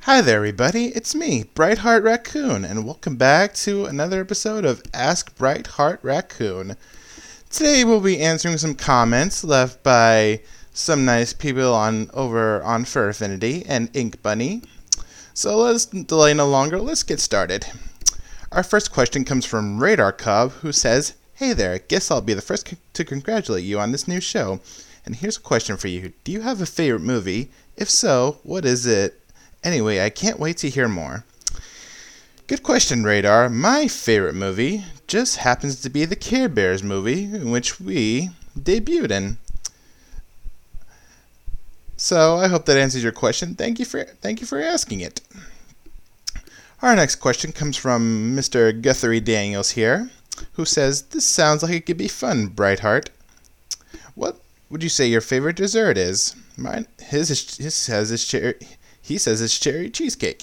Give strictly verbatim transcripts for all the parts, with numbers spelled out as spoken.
Hi there, everybody. It's me, Brightheart Raccoon, and welcome back to another episode of Ask Brightheart Raccoon. Today we'll be answering some comments left by some nice people on over on Fur Affinity and Ink Bunny. So let's delay no longer. Let's get started. Our first question comes from Radar Cub, who says, "Hey there, guess I'll be the first c- to congratulate you on this new show. And here's a question for you. Do you have a favorite movie? If so, what is it? Anyway, I can't wait to hear more." Good question, Radar. My favorite movie just happens to be the Care Bears movie, in which we debuted in. So I hope that answers your question. Thank you for thank you for asking it. Our next question comes from Mister Guthrie Daniels here, who says, "This sounds like it could be fun, Brightheart. What would you say your favorite dessert is?" Mine, his, is, his says it's cherry. He says it's cherry cheesecake.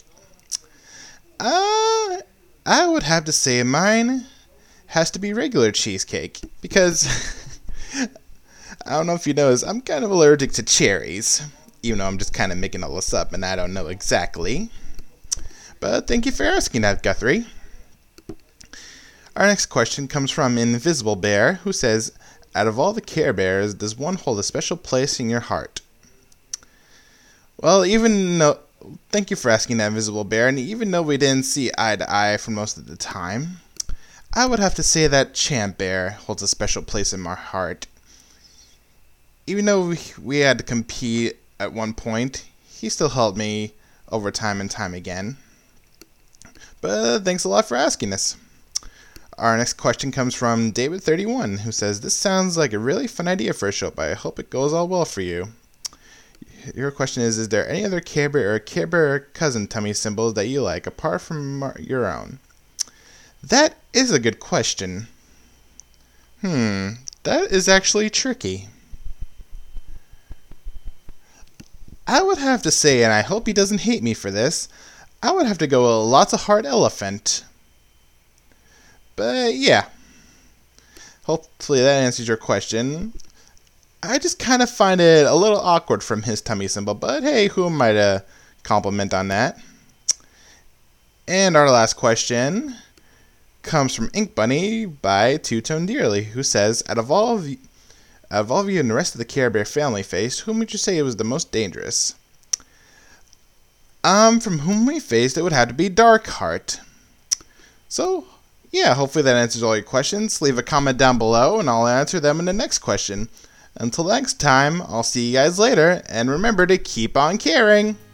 Uh, I would have to say mine has to be regular cheesecake because I don't know if you notice, I'm kind of allergic to cherries, even though I'm just kind of making all this up and I don't know exactly. But thank you for asking that, Guthrie. Our next question comes from Invisible Bear, who says, "Out of all the Care Bears, does one hold a special place in your heart?" Well, even though, thank you for asking that, Invisible Bear, and even though we didn't see eye to eye for most of the time, I would have to say that Champ Bear holds a special place in my heart. Even though we, we had to compete at one point, he still helped me over time and time again. But thanks a lot for asking this. Our next question comes from David thirty-one, who says, "This sounds like a really fun idea for a show, but I hope it goes all well for you." Your question is, is there any other Care Bear or Care Bear cousin tummy symbols that you like, apart from your own? That is a good question. Hmm, that is actually tricky. I would have to say, and I hope he doesn't hate me for this, I would have to go with Lots of Heart Elephant. But yeah, hopefully that answers your question. I just kind of find it a little awkward from his tummy symbol, but hey, who am I to compliment on that? And our last question comes from Ink Bunny by Two Tone Dearly, who says, out of all of you, out of all of you and the rest of the Care Bear family faced, whom would you say was the most dangerous? Um, from whom we faced, it would have to be Darkheart. So, yeah, hopefully that answers all your questions. Leave a comment down below, and I'll answer them in the next question. Until next time, I'll see you guys later, and remember to keep on caring!